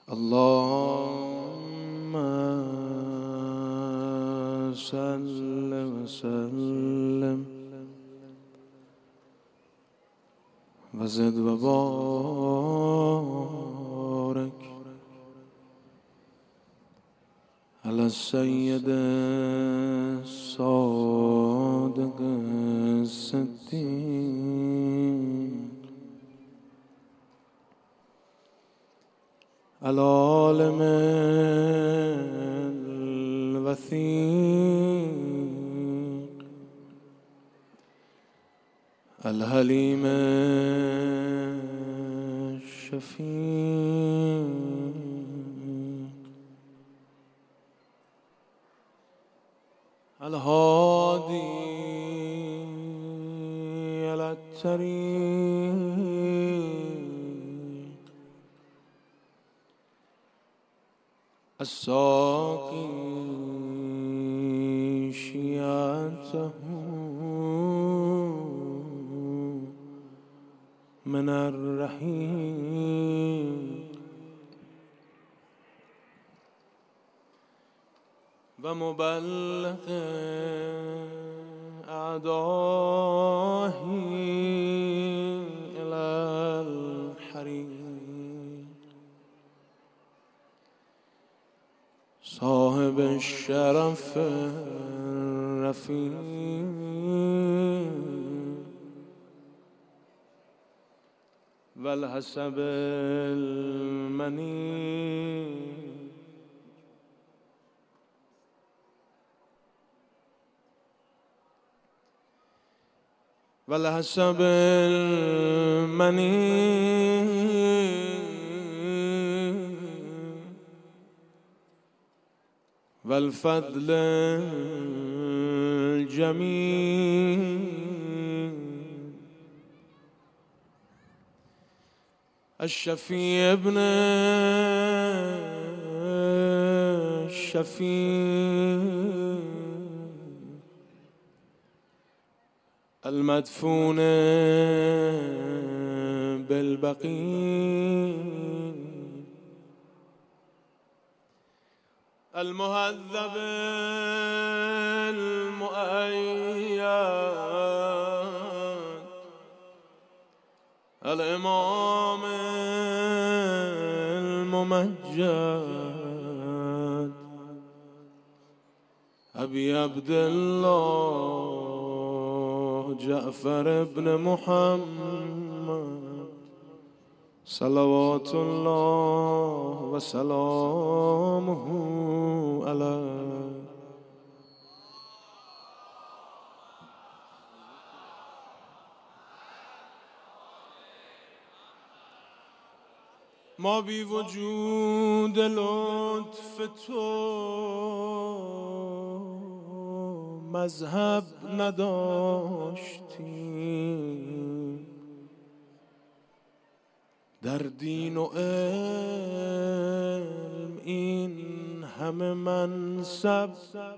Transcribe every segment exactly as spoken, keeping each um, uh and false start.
اللهم صل وسلم وزد وبارك على السيد الصادق الصديق العالم الوثيق الحليم الشفيق الهادي على الطريق الساقي شيعته من الرحيق ومبلغ أعدائه إلى الحريق صاحب الشرف الرفيع والحسب المنيع والحسب المنيع والفضل الجميل الشفيع ابن الشفيع المدفون بالبقيع المهذب المؤيد الإمام الممجد أبي عبد الله جعفر بن محمد صلوات الله وسلامه عليه. ما بی وجود لطف تو مذهب نداشتیم، در دین و علم این همه منصب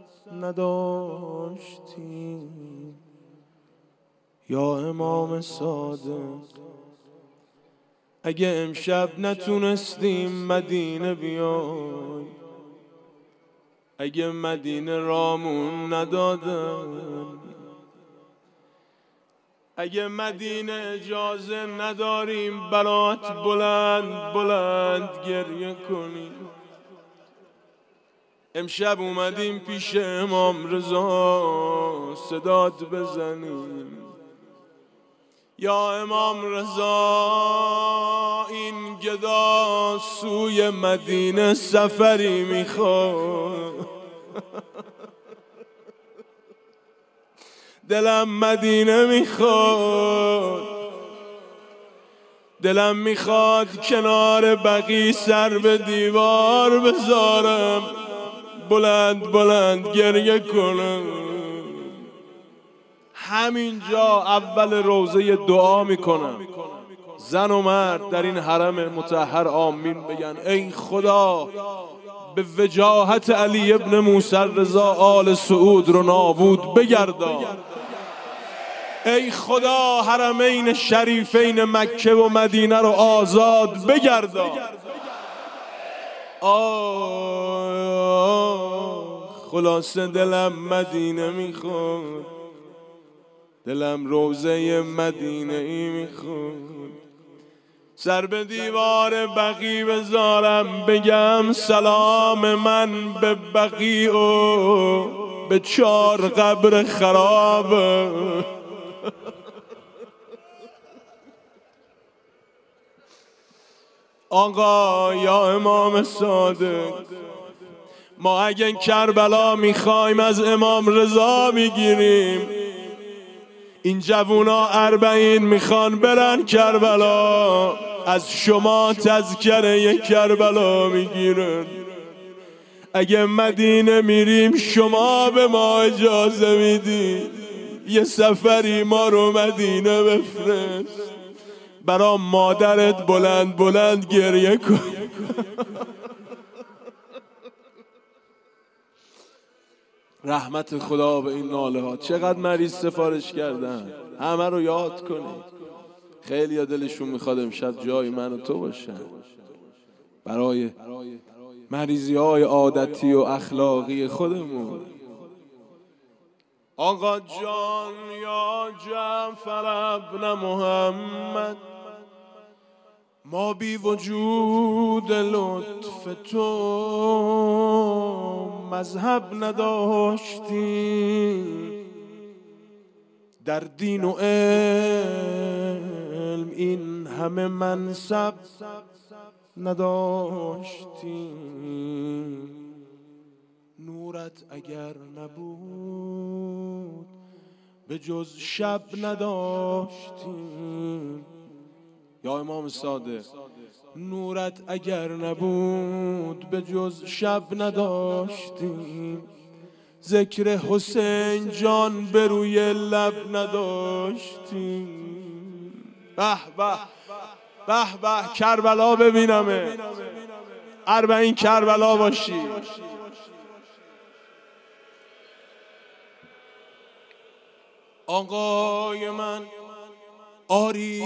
نداشتیم. یا امام صادق، اگه امشب نتونستیم مدینه بیای، اگه مدینه رامون ندادن، اگه مدینه اجازه نداریم برات بلند بلند گریه کنیم، امشب اومدیم پیش امام رضا صدات بزنیم. یا امام رضا، این گدا سوی مدینه سفری میخواد، دلم مدینه میخواد، دلم میخواد کنار بقی سر به دیوار بذارم، بلند بلند گریه کنم. همینجا اول روزه دعا میکنم، زن و مرد در این حرم مطهر آمین بگن. ای خدا، به وجاهت علی ابن موسی رضا آل سعود رو نابود بگردان. ای خدا، حرمین شریفین مکه و مدینه رو آزاد بگردان. آه خلاصه دلم مدینه میخواد، دلم روزه مدینه ای میخواد. سر به دیوار بقیع بذارم بگم سلام من به بقیع و به چار قبر خراب. آقا یا امام صادق، ما اگه کربلا میخوایم از امام رضا میگیریم، این جوونا اربعین میخوان برن کربلا، از شما تذکره کربلا میگیرن. اگه مدینه میریم شما به ما اجازه میدی یه سفری ما رو مدینه بفرست، برا مادرت بلند بلند گریه کن. رحمت خدا به این ناله ها. چقدر مریض سفارش کردن، همه رو یاد کنید. خیلی یا دلشون میخواد امشب جای من و تو باشن برای مریضی های عادتی و اخلاقی خودمون. آقا جان یا جعفر ابن محمد، ما بی وجود لطف تو مذهب نداشتیم، در دین و علم این همه منصب نداشتیم. نورت اگر نبود به جز شب نداشتیم. یا امام صادق، نورت اگر نبود به جز شب نداشتیم، ذکر حسین جان به روی لب نداشتیم. به به به به، کربلا ببینمه، اربعین کربلا باشی. آقای من آری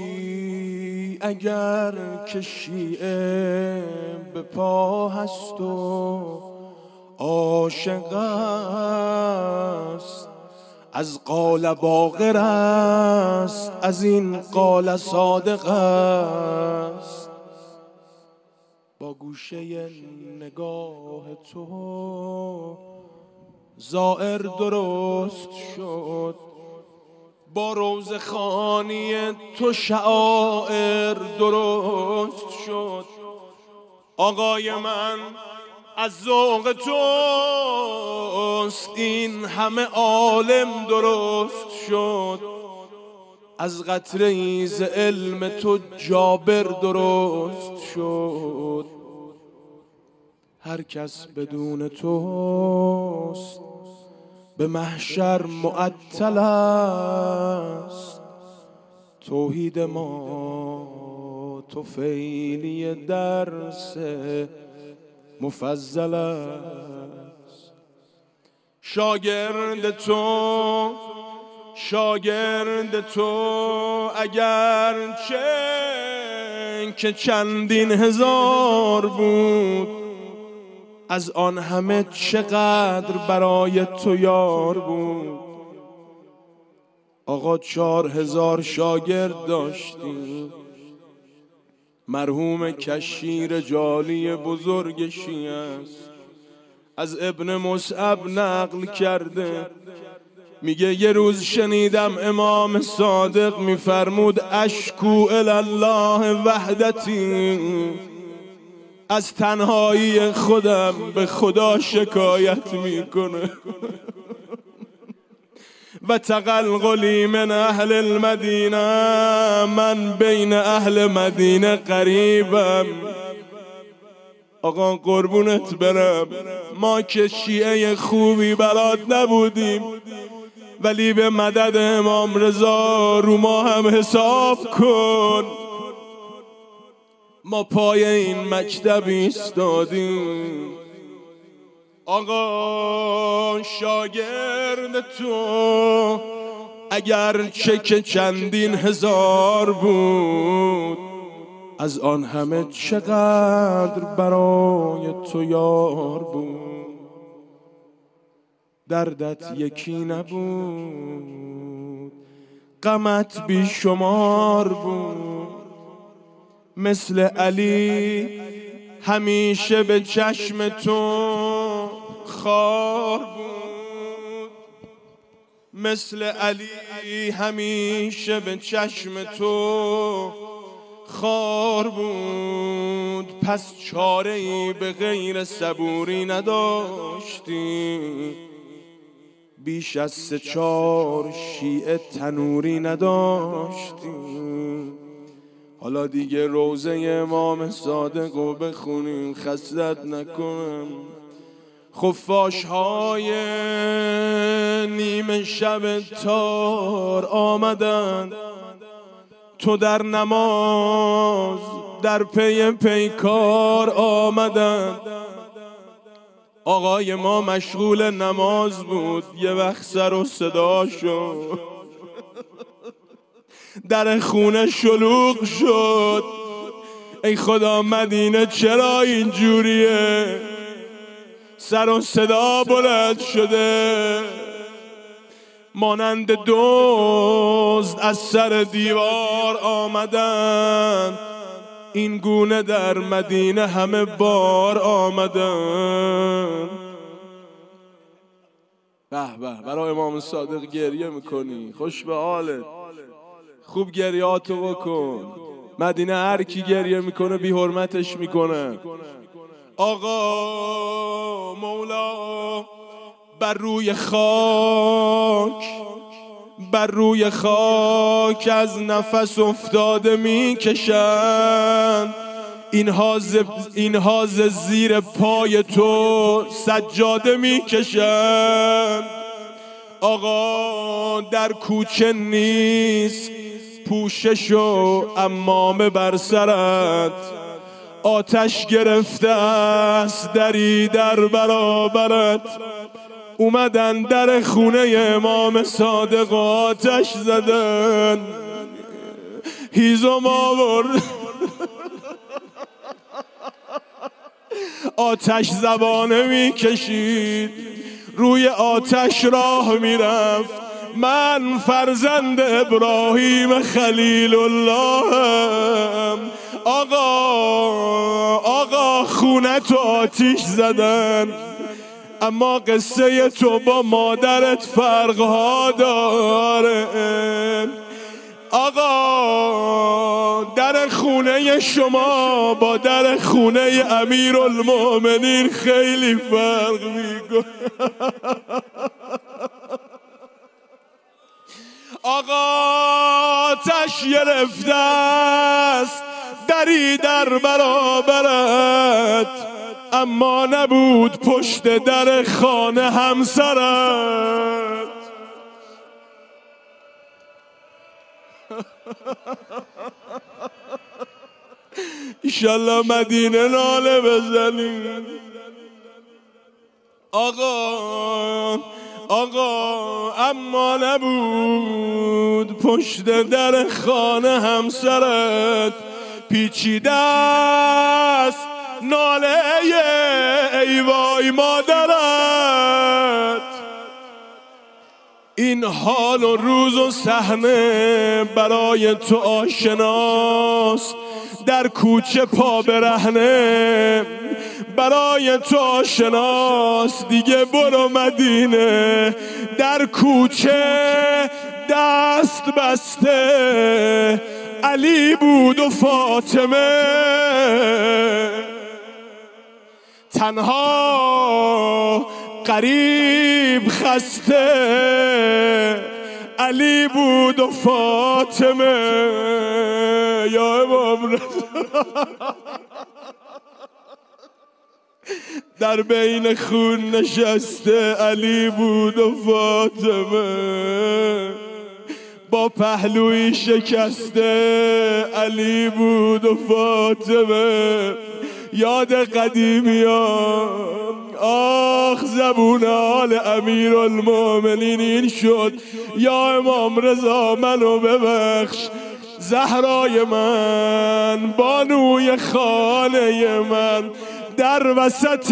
اگر که شیعه به پا هست و عاشق است، از قال باقر است، از این قال صادق است. با گوشه نگاه تو زائر درست شد، با روزه خوانی تو شعائر درست شد. آقای من از ذوق توست این همه عالم درست شد، از قطره ای ز علم تو جابر درست شد. هر کس بدون توست به محشر معطل است، توحید ما طفیلی درس مفضل است. شاگرد تو شاگرد تو اگر چه که چندین هزار بود، از آن همه چقدر برای تو یار بود. آقا چهار هزار شاگرد داشتیم، مرحوم کشیر جالی بزرگ شیعه است، از ابن مصعب نقل کرده، میگه یه روز شنیدم امام صادق میفرمود اشکو الله وحدتی، از تنهایی خودم به خدا شکایت میکنه. و تقلقلی من اهل المدینه، من بین اهل مدینه قریبم. آقا قربونت برم، ما که شیعه خوبی برات نبودیم، ولی به مدد امام رضا رو ما هم حساب کن. ما پای این مکتب ایستادیم. آقا شاگرد تو اگر چه که چندین هزار بود، از آن همه چقدر برای تو یار بود، دردت یکی نبود، غمت بیشمار بود. مثل علی همیشه به چشم تو خار بود، مثل علی همیشه به چشم تو خار بود. پس چاره ای به غیر صبوری نداشتی، بیش از سه چار شیعه تنوری نداشتی. حالا دیگه روزه امام صادق رو بخونیم خستت نکنم. خفاش های نیمه شب تار آمدن، تو در نماز در پی پیکار آمدن. آقای ما مشغول نماز بود، یه وقت سر و صدا شد، در خونه شلوغ شد. ای خدا مدینه چرا اینجوریه؟ سر و صدا بلند شده، مانند دزد از سر دیوار آمدن. این گونه در مدینه همه بار آمدن. به به، برای امام صادق گریه میکنی، خوش به حالت، خوب گریاتو بکن. مدینه هر کی گریه میکنه بی حرمتش میکنه. آقا مولا بر روی خاک، بر روی خاک از نفس افتاده میکشند. اینها ز اینها ز زیر پای تو سجاده میکشند. آقا در کوچه نیست پوشش و عمامه بر سرت، آتش گرفته است دری در برابرت. اومدن در خونه امام صادق آتش زدن، هیزم آورد آتش زبانه میکشید، روی آتش راه میرفت. من فرزند ابراهیم خلیل اللهم. آقا آقا خونت آتیش زدن، اما قصه تو با مادرت فرقها داره. آقا در خونه شما با در خونه امیرالمؤمنین خیلی فرق میکنه. آقا آتش گرفته است دری در برابرت، اما نبود پشت در خانه همسرت. ایشالله مدینه ناله بزنیم. آقا آقا اما نبود پشت در خانه همسرت، پیچیده است ناله ای وای مادرت. این حال و روز و صحنه برای تو آشناست، در کوچه پا برهنه برای تو آشناست. دیگه برو مدینه، در کوچه دست بسته علی بود و فاطمه، تنها غریب خسته علی بود و فاطمه. یا امام رضا در بین خون نشسته علی بود و فاطمه، با پهلوی شکسته علی بود و فاطمه. یاد قدیمی ها، آخ زبون حال امیرالمؤمنین این شد، یا امام رضا منو ببخش، زهرای من، بانوی خانه من، در وسط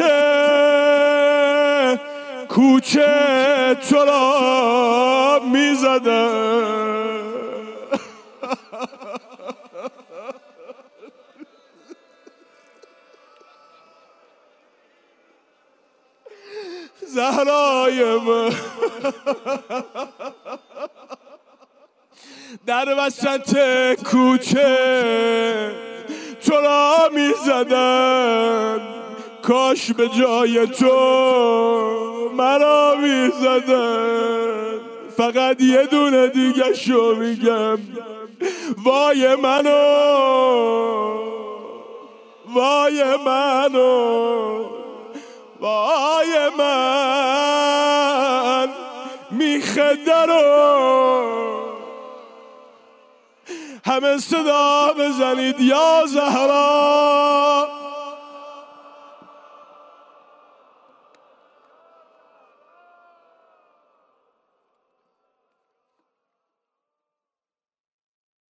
کوچه تو را میزدم. زهرای من در وسط کوچه تو را می زدن، کاش به جای تو مرا می زدن. فقط یه دونه دیگه شو میگم، وای منو، وای منو، وای من میخه رو همه صدا بزنید یا زهرا